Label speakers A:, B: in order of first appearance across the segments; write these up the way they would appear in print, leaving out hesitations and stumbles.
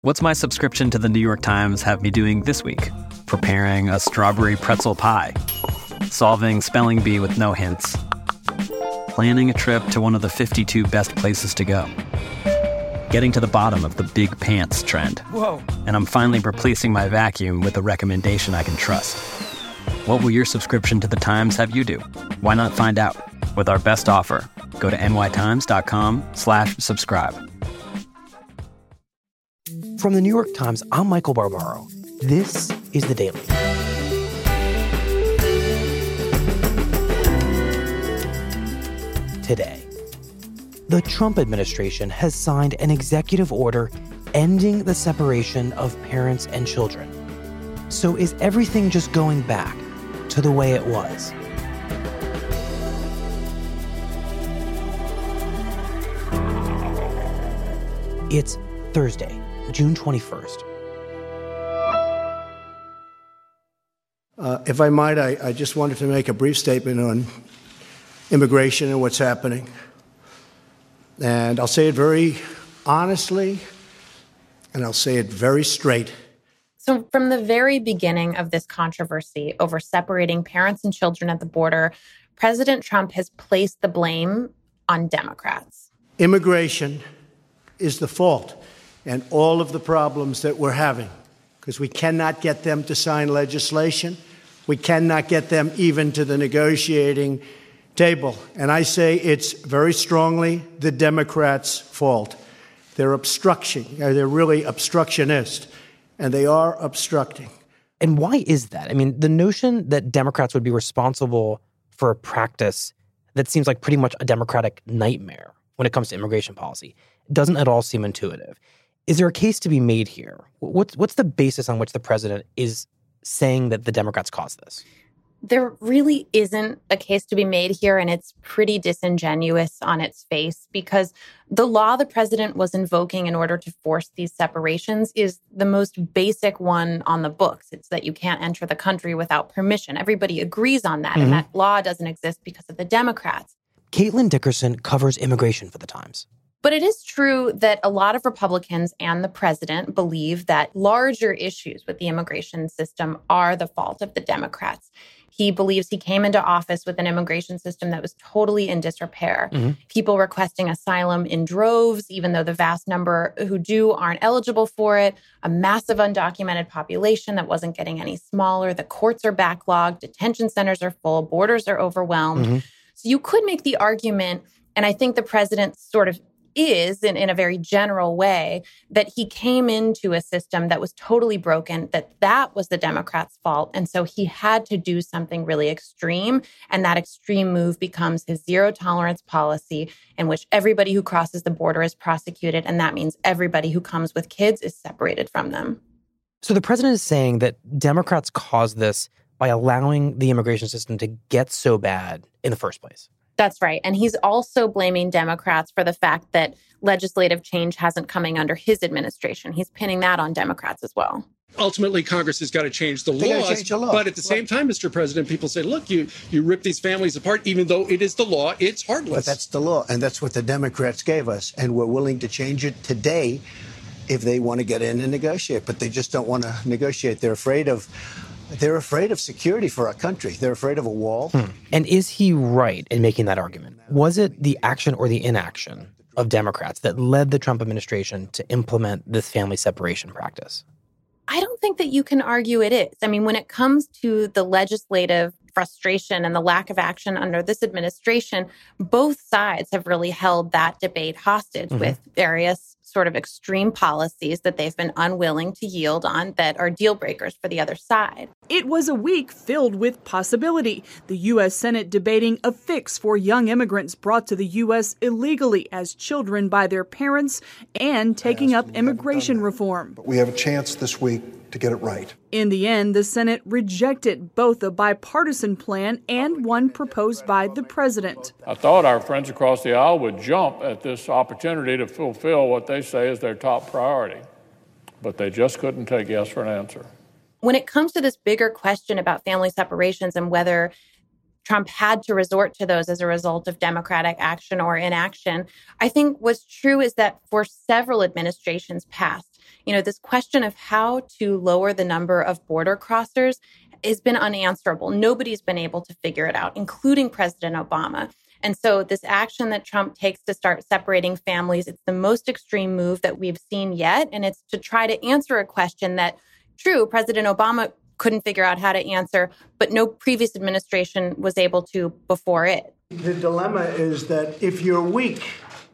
A: What's my subscription to the New York Times have me doing this week? Preparing a strawberry pretzel pie, solving spelling bee with no hints, planning a trip to one of the 52 best places to go, getting to the bottom of the big pants trend.
B: Whoa.
A: And I'm finally replacing my vacuum with a recommendation I can trust. What will your subscription to the Times have you do? Why not find out? With our best offer, go to nytimes.com/subscribe.
B: From the New York Times, I'm Michael Barbaro. This is The Daily. Today, the Trump administration has signed an executive order ending the separation of parents and children. So is everything just going back to the way it was? It's Thursday, June 21st.
C: If I might, I just wanted to make a brief statement on immigration and what's happening. And I'll say it very honestly, and I'll say it very straight.
D: So from the very beginning of this controversy over separating parents and children at the border, President Trump has placed the blame on Democrats.
C: Immigration is the fault and all of the problems that we're having, because we cannot get them to sign legislation. We cannot get them even to the negotiating table. And I say it's very strongly the Democrats' fault. They're they're really obstructionist, and they are obstructing.
B: And why is that? I mean, the notion that Democrats would be responsible for a practice that seems like pretty much a Democratic nightmare when it comes to immigration policy doesn't at all seem intuitive. Is there a case to be made here? What's the basis on which the president is saying that the Democrats caused this?
D: There really isn't a case to be made here, and it's pretty disingenuous on its face because the law the president was invoking in order to force these separations is the most basic one on the books. It's that you can't enter the country without permission. Everybody agrees on that, and that law doesn't exist because of the Democrats.
B: Caitlin Dickerson covers immigration for The Times.
D: But it is true that a lot of Republicans and the president believe that larger issues with the immigration system are the fault of the Democrats. He believes he came into office with an immigration system that was totally in disrepair. People requesting asylum in droves, even though the vast number who do aren't eligible for it, a massive undocumented population that wasn't getting any smaller. The courts are backlogged, detention centers are full, borders are overwhelmed. So you could make the argument, and I think the president sort of is, in a very general way, that he came into a system that was totally broken, that was the Democrats' fault. And so he had to do something really extreme. And that extreme move becomes his zero tolerance policy in which everybody who crosses the border is prosecuted. And that means everybody who comes with kids is separated from them.
B: So the president is saying that Democrats caused this by allowing the immigration system to get so bad in the first place.
D: That's right. And he's also blaming Democrats for the fact that legislative change hasn't coming under his administration. He's pinning that on Democrats as well.
E: Ultimately, Congress has got to change the laws. But at the same time, Mr. President, people say, look, you rip these families apart, even though it is the law, it's heartless.
C: But that's the law, and that's what the Democrats gave us, and we're willing to change it today if they want to get in and negotiate. But they just don't want to negotiate. They're afraid of security for our country. They're afraid of a wall.
B: And is he right in making that argument? Was it the action or the inaction of Democrats that led the Trump administration to implement this family separation practice?
D: I don't think that you can argue it is. I mean, when it comes to the legislative frustration and the lack of action under this administration, both sides have really held that debate hostage with various sort of extreme policies that they've been unwilling to yield on that are deal breakers for the other side.
F: It was a week filled with possibility. The U.S. Senate debating a fix for young immigrants brought to the U.S. illegally as children by their parents and taking up immigration reform.
G: But we have a chance this week to get it right.
F: In the end, the Senate rejected both a bipartisan plan and one proposed by the president.
H: I thought our friends across the aisle would jump at this opportunity to fulfill what they say is their top priority, but they just couldn't take yes for an answer.
D: When it comes to this bigger question about family separations and whether Trump had to resort to those as a result of Democratic action or inaction, I think what's true is that for several administrations past, This question of how to lower the number of border crossers has been unanswerable. Nobody's been able to figure it out, including President Obama. And so this action that Trump takes to start separating families, it's the most extreme move that we've seen yet. And it's to try to answer a question that, true, President Obama couldn't figure out how to answer, but no previous administration was able to before it.
C: The dilemma is that if you're weak,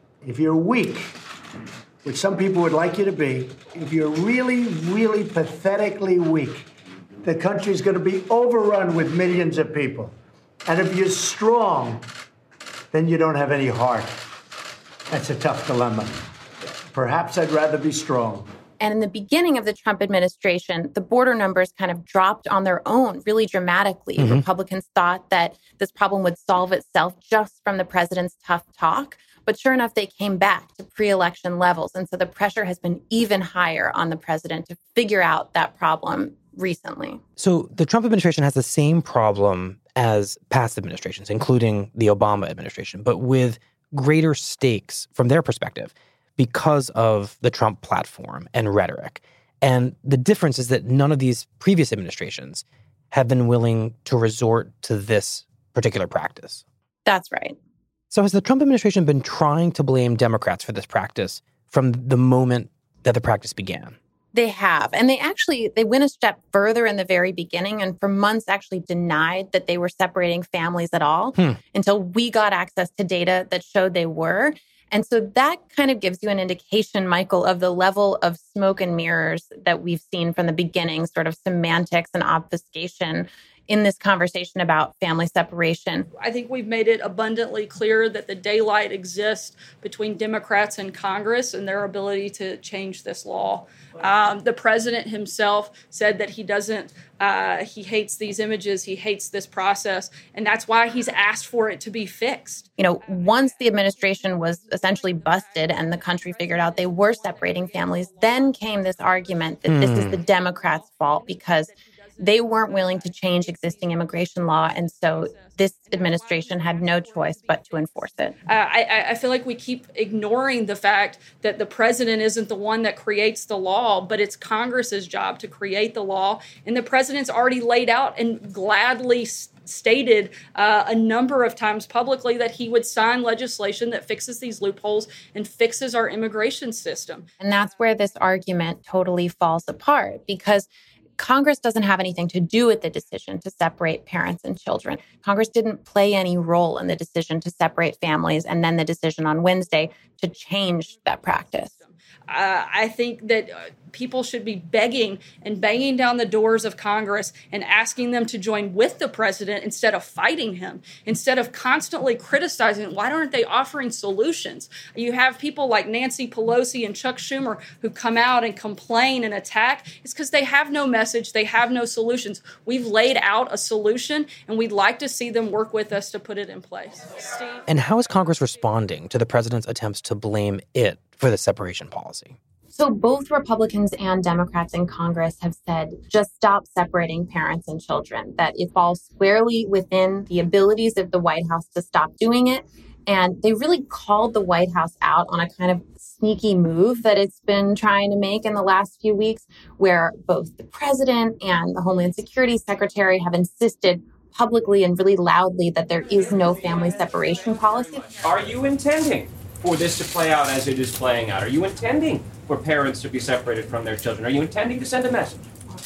C: which some people would like you to be, if you're really, really pathetically weak, the country's going to be overrun with millions of people. And if you're strong, then you don't have any heart. That's a tough dilemma. Perhaps I'd rather be strong.
D: And in the beginning of the Trump administration, the border numbers kind of dropped on their own really dramatically. Mm-hmm. Republicans thought that this problem would solve itself just from the president's tough talk. But sure enough, they came back to pre-election levels. And so the pressure has been even higher on the president to figure out that problem recently.
B: So the Trump administration has the same problem as past administrations, including the Obama administration, but with greater stakes from their perspective because of the Trump platform and rhetoric. And the difference is that none of these previous administrations have been willing to resort to this particular practice.
D: That's right.
B: So has the Trump administration been trying to blame Democrats for this practice from the moment that the practice began?
D: They have. And they went a step further in the very beginning and for months actually denied that they were separating families at all until we got access to data that showed they were. And so that kind of gives you an indication, Michael, of the level of smoke and mirrors that we've seen from the beginning, sort of semantics and obfuscation in this conversation about family separation.
F: I think we've made it abundantly clear that the daylight exists between Democrats and Congress and their ability to change this law. The president himself said that he hates these images, he hates this process, and that's why he's asked for it to be fixed.
D: Once the administration was essentially busted and the country figured out they were separating families, then came this argument that this is the Democrats' fault because they weren't willing to change existing immigration law. And so this administration had no choice but to enforce it.
F: I feel like we keep ignoring the fact that the president isn't the one that creates the law, but it's Congress's job to create the law. And the president's already laid out and gladly stated a number of times publicly that he would sign legislation that fixes these loopholes and fixes our immigration system.
D: And that's where this argument totally falls apart because Congress doesn't have anything to do with the decision to separate parents and children. Congress didn't play any role in the decision to separate families and then the decision on Wednesday to change that practice.
F: I think that people should be begging and banging down the doors of Congress and asking them to join with the president instead of fighting him, instead of constantly criticizing. Why aren't they offering solutions? You have people like Nancy Pelosi and Chuck Schumer who come out and complain and attack. It's because they have no message. They have no solutions. We've laid out a solution, and we'd like to see them work with us to put it in place. Steve?
B: And how is Congress responding to the president's attempts to blame it for the separation policy?
D: So both Republicans and Democrats in Congress have said, just stop separating parents and children, that it falls squarely within the abilities of the White House to stop doing it. And they really called the White House out on a kind of sneaky move that it's been trying to make in the last few weeks, where both the president and the Homeland Security Secretary have insisted publicly and really loudly that there is no family separation policy.
I: Are you intending for this to play out as it is playing out? Are you intending for parents to be separated from their children? Are you intending to send a message?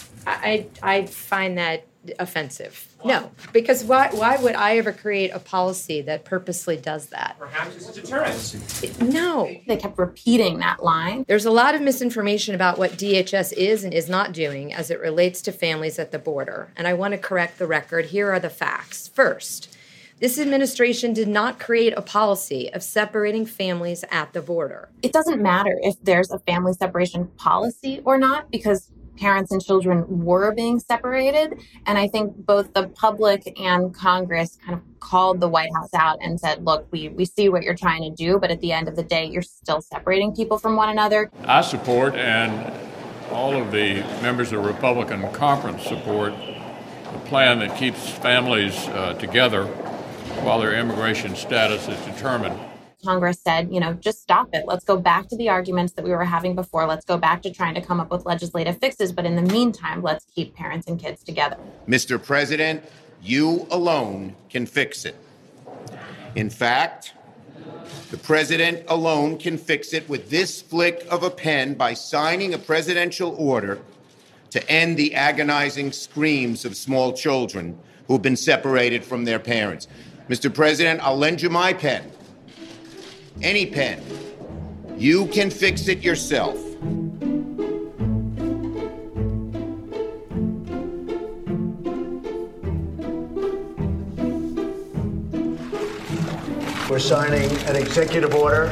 J: I find that offensive. No, because why would I ever create a policy that purposely does that?
I: Perhaps it's a deterrent.
J: No.
D: They kept repeating that line.
J: There's a lot of misinformation about what DHS is and is not doing as it relates to families at the border. And I want to correct the record. Here are the facts. First, this administration did not create a policy of separating families at the border.
D: It doesn't matter if there's a family separation policy or not, because parents and children were being separated. And I think both the public and Congress kind of called the White House out and said, look, we see what you're trying to do, but at the end of the day, you're still separating people from one another.
H: I support, and all of the members of the Republican conference support, a plan that keeps families together while their immigration status is determined.
D: Congress said, just stop it. Let's go back to the arguments that we were having before. Let's go back to trying to come up with legislative fixes. But in the meantime, let's keep parents and kids together.
K: Mr. President, you alone can fix it. In fact, the president alone can fix it with this flick of a pen by signing a presidential order to end the agonizing screams of small children who've been separated from their parents. Mr. President, I'll lend you my pen. Any pen. You can fix it yourself.
C: We're signing an executive order.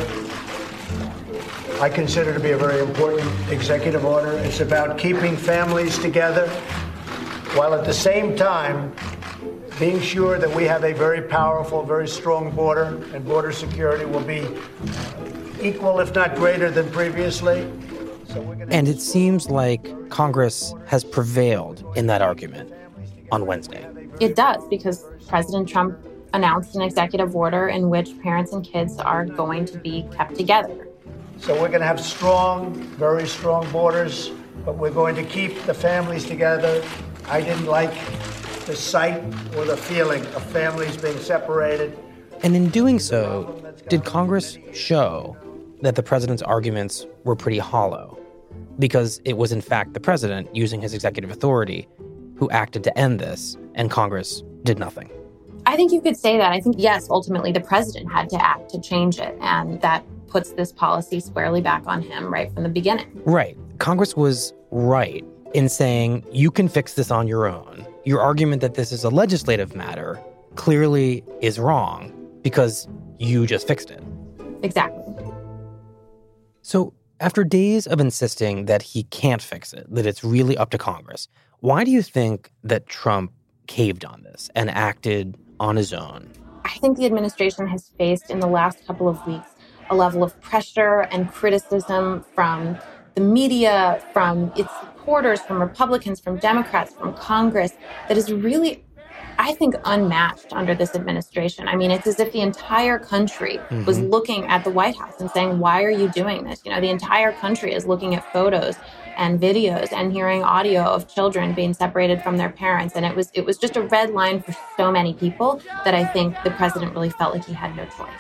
C: I consider to be a very important executive order. It's about keeping families together while at the same time being sure that we have a very powerful, very strong border, and border security will be equal, if not greater, than previously.
B: And it seems like Congress has prevailed in that argument on Wednesday.
D: It does, because President Trump announced an executive order in which parents and kids are going to be kept together.
C: So we're going to have strong, very strong borders, but we're going to keep the families together. I didn't like the sight or the feeling of families being separated.
B: And in doing so, did Congress show that the president's arguments were pretty hollow? Because it was, in fact, the president using his executive authority who acted to end this, and Congress did nothing.
D: I think you could say that. I think, yes, ultimately the president had to act to change it, and that puts this policy squarely back on him right from the beginning.
B: Right. Congress was right in saying you can fix this on your own. Your argument that this is a legislative matter clearly is wrong because you just fixed it.
D: Exactly.
B: So after days of insisting that he can't fix it, that it's really up to Congress, why do you think that Trump caved on this and acted on his own?
D: I think the administration has faced in the last couple of weeks a level of pressure and criticism from the media, from its supporters, from Republicans, from Democrats, from Congress, that is really, I think, unmatched under this administration. I mean, it's as if the entire country was looking at the White House and saying, why are you doing this? The entire country is looking at photos and videos and hearing audio of children being separated from their parents. And it was just a red line for so many people that I think the president really felt like he had no choice.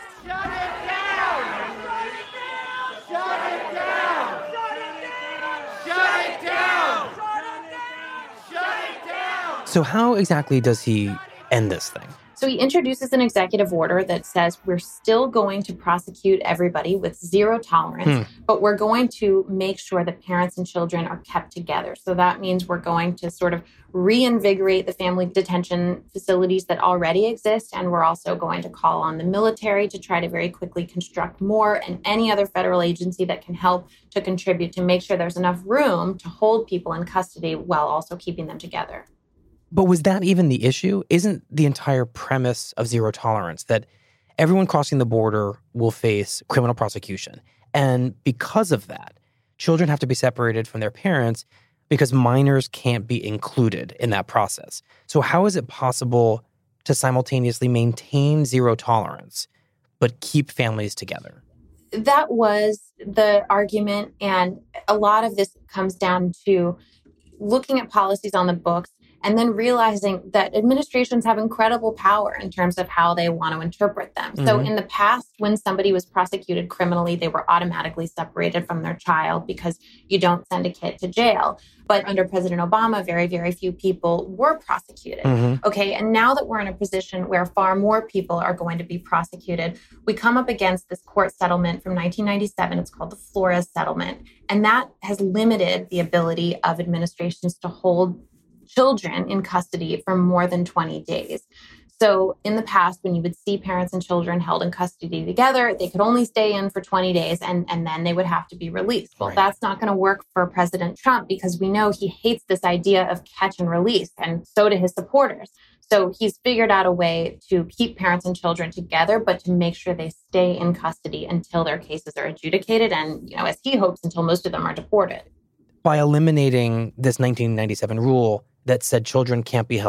B: So how exactly does he end this thing?
D: So he introduces an executive order that says we're still going to prosecute everybody with zero tolerance, but we're going to make sure that parents and children are kept together. So that means we're going to sort of reinvigorate the family detention facilities that already exist. And we're also going to call on the military to try to very quickly construct more, and any other federal agency that can help to contribute to make sure there's enough room to hold people in custody while also keeping them together.
B: But was that even the issue? Isn't the entire premise of zero tolerance that everyone crossing the border will face criminal prosecution? And because of that, children have to be separated from their parents because minors can't be included in that process. So how is it possible to simultaneously maintain zero tolerance but keep families together?
D: That was the argument. And a lot of this comes down to looking at policies on the books and then realizing that administrations have incredible power in terms of how they want to interpret them. So in the past, when somebody was prosecuted criminally, they were automatically separated from their child because you don't send a kid to jail. But under President Obama, very, very few people were prosecuted. Okay, and now that we're in a position where far more people are going to be prosecuted, we come up against this court settlement from 1997. It's called the Flores Settlement. And that has limited the ability of administrations to hold children in custody for more than 20 days. So in the past, when you would see parents and children held in custody together, they could only stay in for 20 days and then they would have to be released. Well, that's not going to work for President Trump because we know he hates this idea of catch and release, and so do his supporters. So he's figured out a way to keep parents and children together, but to make sure they stay in custody until their cases are adjudicated and, as he hopes, until most of them are deported.
B: By eliminating this 1997 rule that said children can't be held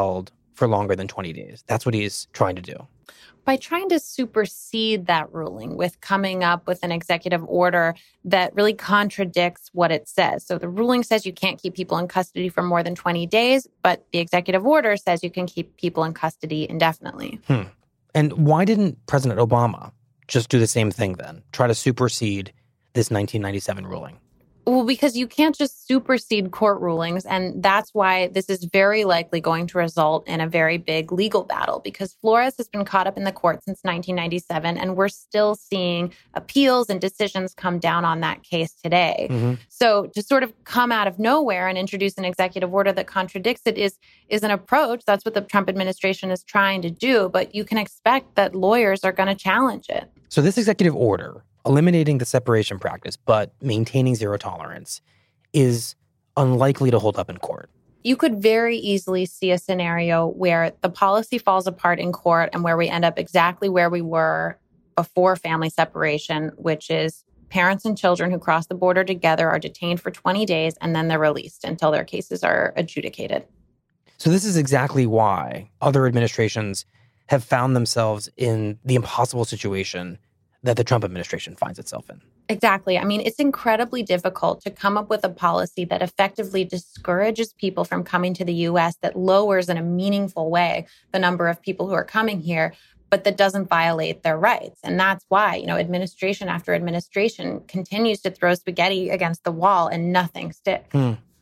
B: for longer than 20 days. That's what he's trying to do.
D: By trying to supersede that ruling with coming up with an executive order that really contradicts what it says. So the ruling says you can't keep people in custody for more than 20 days, but the executive order says you can keep people in custody indefinitely.
B: And why didn't President Obama just do the same thing then? Try to supersede this 1997 ruling?
D: Well, because you can't just supersede court rulings. And that's why this is very likely going to result in a very big legal battle, because Flores has been caught up in the court since 1997, and we're still seeing appeals and decisions come down on that case today. So to sort of come out of nowhere and introduce an executive order that contradicts it is an approach. That's what the Trump administration is trying to do. But you can expect that lawyers are going to challenge it.
B: So this executive order, eliminating the separation practice but maintaining zero tolerance, is unlikely to hold up in court.
D: You could very easily see a scenario where the policy falls apart in court and where we end up exactly where we were before family separation, which is parents and children who cross the border together are detained for 20 days and then they're released until their cases are adjudicated.
B: So this is exactly why other administrations have found themselves in the impossible situation that the Trump administration finds itself in.
D: Exactly. I mean, it's incredibly difficult to come up with a policy that effectively discourages people from coming to the U.S., that lowers in a meaningful way the number of people who are coming here, but that doesn't violate their rights. And that's why, administration after administration continues to throw spaghetti against the wall and nothing sticks.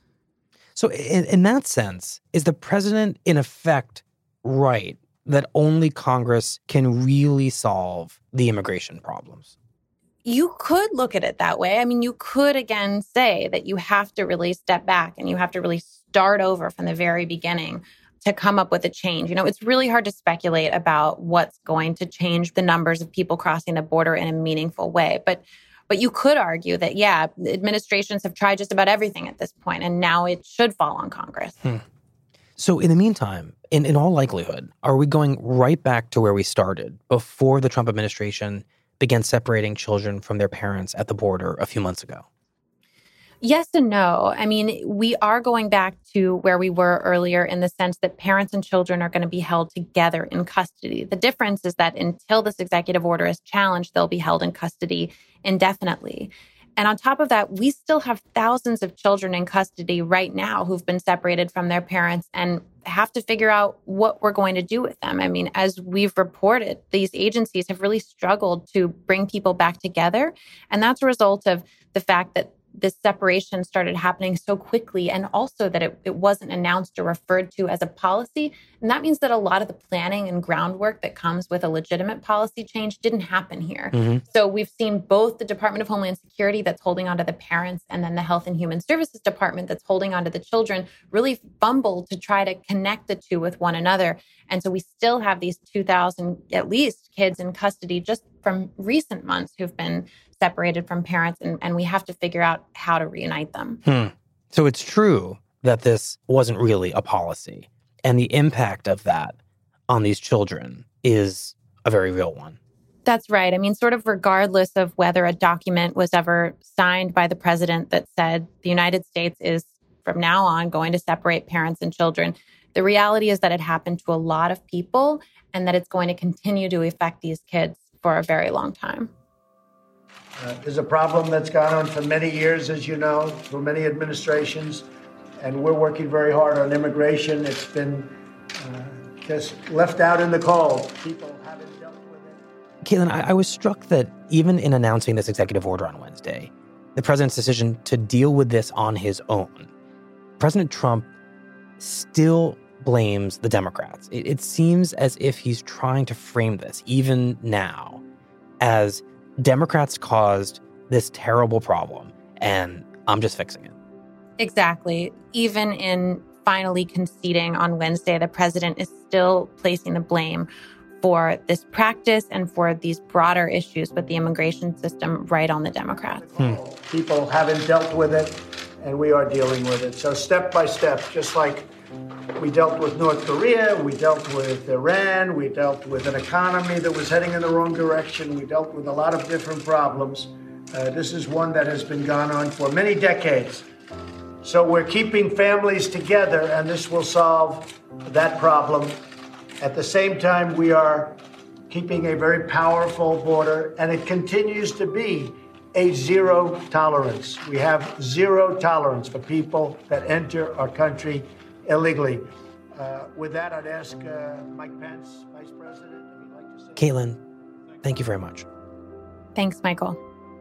B: So in that sense, is the president in effect right that only Congress can really solve the immigration problems?
D: You could look at it that way. I mean, you could, again, say that you have to really step back and you have to really start over from the very beginning to come up with a change. It's really hard to speculate about what's going to change the numbers of people crossing the border in a meaningful way. But you could argue that, yeah, administrations have tried just about everything at this point, and now it should fall on Congress.
B: So in the meantime, in all likelihood, are we going right back to where we started before the Trump administration began separating children from their parents at the border a few months ago?
D: Yes and no. I mean, we are going back to where we were earlier in the sense that parents and children are going to be held together in custody. The difference is that until this executive order is challenged, they'll be held in custody indefinitely. And on top of that, we still have thousands of children in custody right now who've been separated from their parents and have to figure out what we're going to do with them. I mean, as we've reported, these agencies have really struggled to bring people back together. And that's a result of the fact that this separation started happening so quickly, and also that it wasn't announced or referred to as a policy. And that means that a lot of the planning and groundwork that comes with a legitimate policy change didn't happen here. So we've seen both the Department of Homeland Security that's holding onto the parents and then the Health and Human Services Department that's holding onto the children really fumble to try to connect the two with one another. And so we still have these 2,000, at least, kids in custody just from recent months who've been separated from parents, and we have to figure out how to reunite them.
B: So it's true that this wasn't really a policy, and the impact of that on these children is a very real one.
D: That's right. I mean, sort of regardless of whether a document was ever signed by the president that said the United States is from now on going to separate parents and children, the reality is that it happened to a lot of people and that it's going to continue to affect these kids for a very long time.
C: There's a problem that's gone on for many years, as you know, through many administrations, and we're working very hard on immigration. It's been just left out in the cold. People haven't dealt with it.
B: Caitlin, I was struck that even in announcing this executive order on Wednesday, the president's decision to deal with this on his own, President Trump still blames the Democrats. It seems as if he's trying to frame this, even now, as Democrats caused this terrible problem, and I'm just fixing it.
D: Exactly. Even in finally conceding on Wednesday, the president is still placing the blame for this practice and for these broader issues with the immigration system right on the Democrats.
C: People haven't dealt with it, and we are dealing with it. So step by step, just like we dealt with North Korea, we dealt with Iran, we dealt with an economy that was heading in the wrong direction, we dealt with a lot of different problems. This is one that has been gone on for many decades. So we're keeping families together, and this will solve that problem. At the same time, we are keeping a very powerful border, and it continues to be a zero tolerance. We have zero tolerance for people that enter our country illegally. With that, I'd ask Mike Pence, Vice President, if you'd like to say...
B: Caitlin, thank you very much.
D: Thanks, Michael.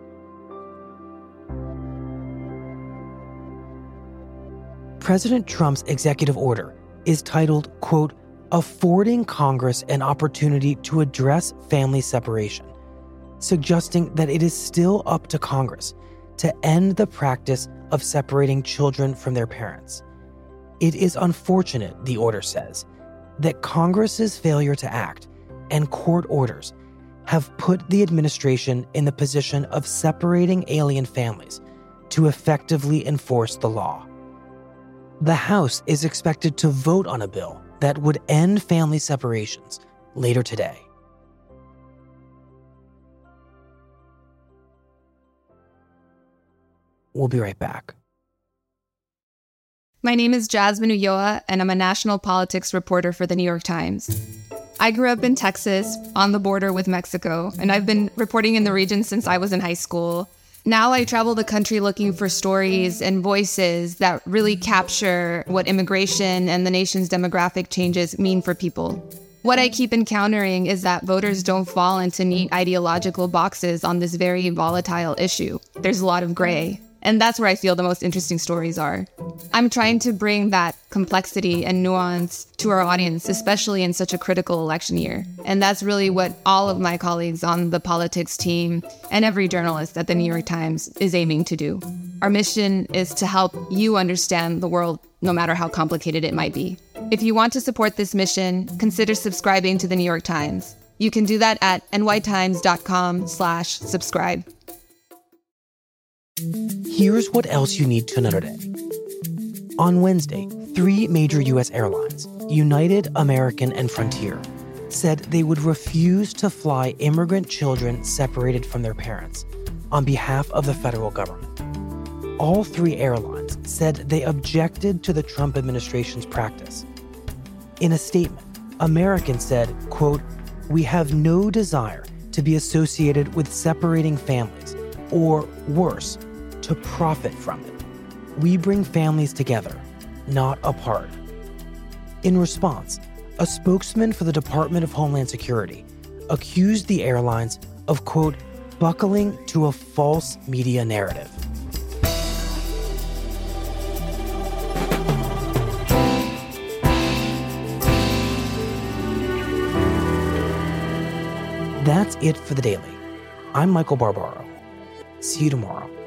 B: President Trump's executive order is titled, quote, affording Congress an opportunity to address family separation, suggesting that it is still up to Congress to end the practice of separating children from their parents. It is unfortunate, the order says, that Congress's failure to act and court orders have put the administration in the position of separating alien families to effectively enforce the law. The House is expected to vote on a bill that would end family separations later today. We'll be right back.
L: My name is Jasmine Ulloa, and I'm a national politics reporter for The New York Times. I grew up in Texas, on the border with Mexico, and I've been reporting in the region since I was in high school. Now I travel the country looking for stories and voices that really capture what immigration and the nation's demographic changes mean for people. What I keep encountering is that voters don't fall into neat ideological boxes on this very volatile issue. There's a lot of gray. And that's where I feel the most interesting stories are. I'm trying to bring that complexity and nuance to our audience, especially in such a critical election year. And that's really what all of my colleagues on the politics team and every journalist at the New York Times is aiming to do. Our mission is to help you understand the world, no matter how complicated it might be. If you want to support this mission, consider subscribing to the New York Times. You can do that at nytimes.com/subscribe.
B: Here's what else you need to know today. On Wednesday, 3 major U.S. airlines, United, American, and Frontier, said they would refuse to fly immigrant children separated from their parents on behalf of the federal government. All 3 airlines said they objected to the Trump administration's practice. In a statement, American said, quote, we have no desire to be associated with separating families, or worse, to profit from it. We bring families together, not apart. In response, a spokesman for the Department of Homeland Security accused the airlines of, quote, buckling to a false media narrative. That's it for The Daily. I'm Michael Barbaro. See you tomorrow.